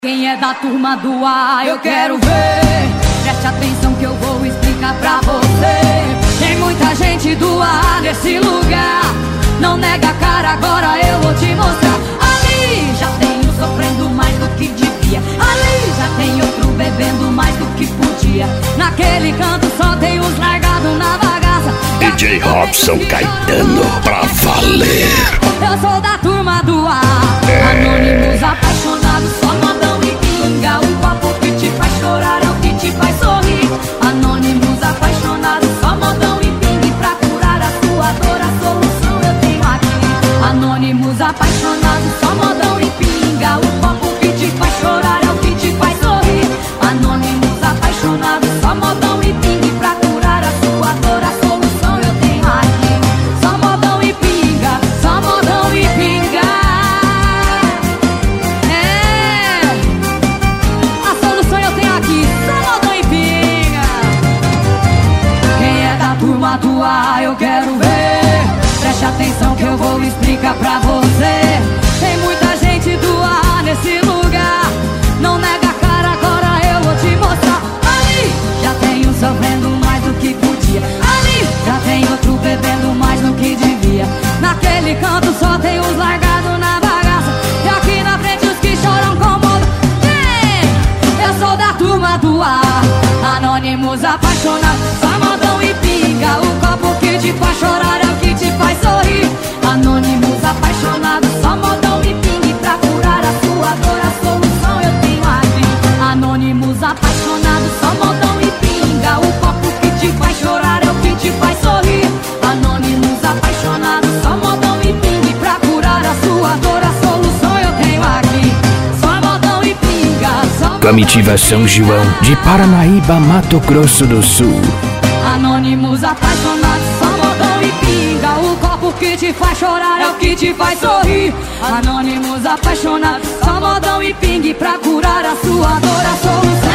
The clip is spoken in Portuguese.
Quem é da turma do A, eu quero ver. Preste atenção que eu vou explicar pra você. Tem muita gente do A nesse lugar. Não nega a cara, agora eu vou te mostrar. Ali já tem um sofrendo mais do que devia. Ali já tem outro bebendo mais do que podia. Naquele canto só tem os largados na bagaça. DJ Robson Caetano, pra valer. Eu sou da turma do A. Anônimos apaixonados, só modão e pinga. O papo que te faz chorar é o que te faz sorrir. Anônimos apaixonados, só modão e pinga. Pra curar a sua dor, a solução eu tenho aqui. Anônimos apaixonados, só modão e pinga. O papo que te faz chorar é o que te faz sorrir. Anônimos apaixonados, só modão e pinga. Pra curar a sua dor, a solução eu tenho aqui. Só modão e pinga, só modão e pinga. Do A, eu quero ver. Preste atenção que eu vou explicar pra você. Tem muita gente do A nesse lugar. Não nega a cara, agora eu vou te mostrar. Ali já tem um sofrendo mais do que podia. Ali já tem outro bebendo mais do que devia. Naquele canto só tem os largados na bagaça. E aqui na frente os que choram com moda. Eu sou da turma do A. Anônimos apaixonados, só modão e pinga. O copo que te faz chorar é o que te faz sorrir. Anônimos apaixonados, só modão e pinga. Pra curar a sua dor, a solução eu tenho aqui. Anônimos apaixonados, só modão e pinga. O copo que te faz chorar é o que te faz sorrir. Anônimos apaixonados, só modão e pinga. Pra curar a sua dor, a solução eu tenho aqui. Só modão e pinga, só Comitiva São João de Paranaíba, Mato Grosso do Sul. Anônimos apaixonados, só modão e pinga. O copo que te faz chorar é o que te faz sorrir. Anônimos apaixonados, só modão e pinga. Pra curar a sua dor, a solução